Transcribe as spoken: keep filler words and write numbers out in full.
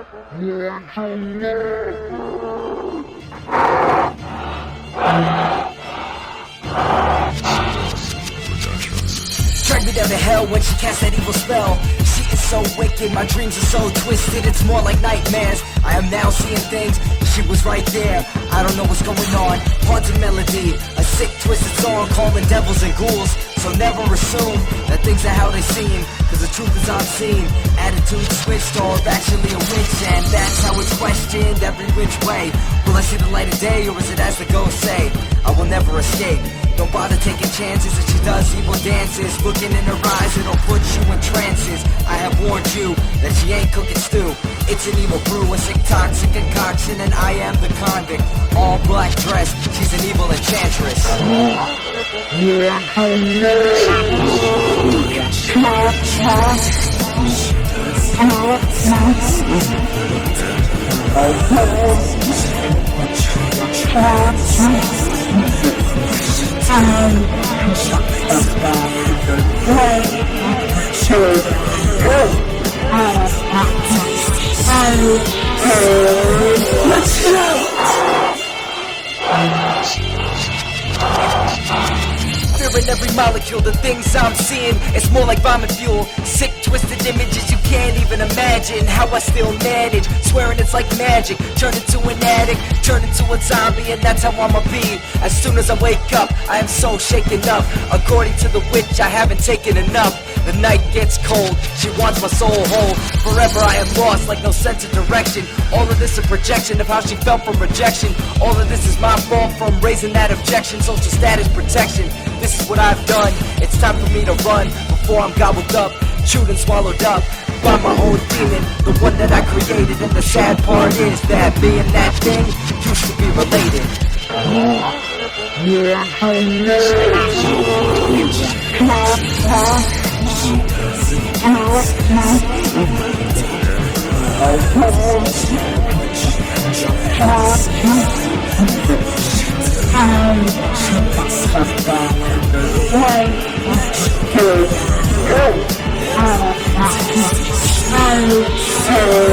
Drag me down to hell when she casts that evil spell. She is so wicked, my dreams are so twisted, it's more like nightmares. I am now seeing things, she was right there. I don't know what's going on, haunting melody, a sick twisted song calling devils and ghouls. So never assume that things are how they seem, cause the truth is unseen. Attitude switched or actually a witch, and that's how it's questioned every which way. Will I see the light of day or is it as the ghosts say? I will never escape. Don't bother taking chances if she does evil dances. Looking in her eyes, it'll put you in trances. I have warned you that she ain't cooking stew. It's an evil brew, a sick toxic concoction, and I am the convict. All black dress, she's an evil enchantress. Let's go! Fearing every molecule, the things I'm seeing, it's more like vomit fuel. Sick, twisted images you can't even imagine. How I still manage, swearing it's like magic. Turn into an addict, turn into a zombie, and that's how I'ma be. As soon as I wake up, I am so shaken up. According to the witch, I haven't taken enough. The night gets cold, she wants my soul whole. Forever I am lost, like no sense of direction. All of this a projection of how she felt from rejection. All of this is my fault from raising that objection. Social status protection, this is what I've done. It's time for me to run before I'm gobbled up, chewed and swallowed up by my own demon, the one that I created. And the sad part is that me and that thing used to be related. Oh,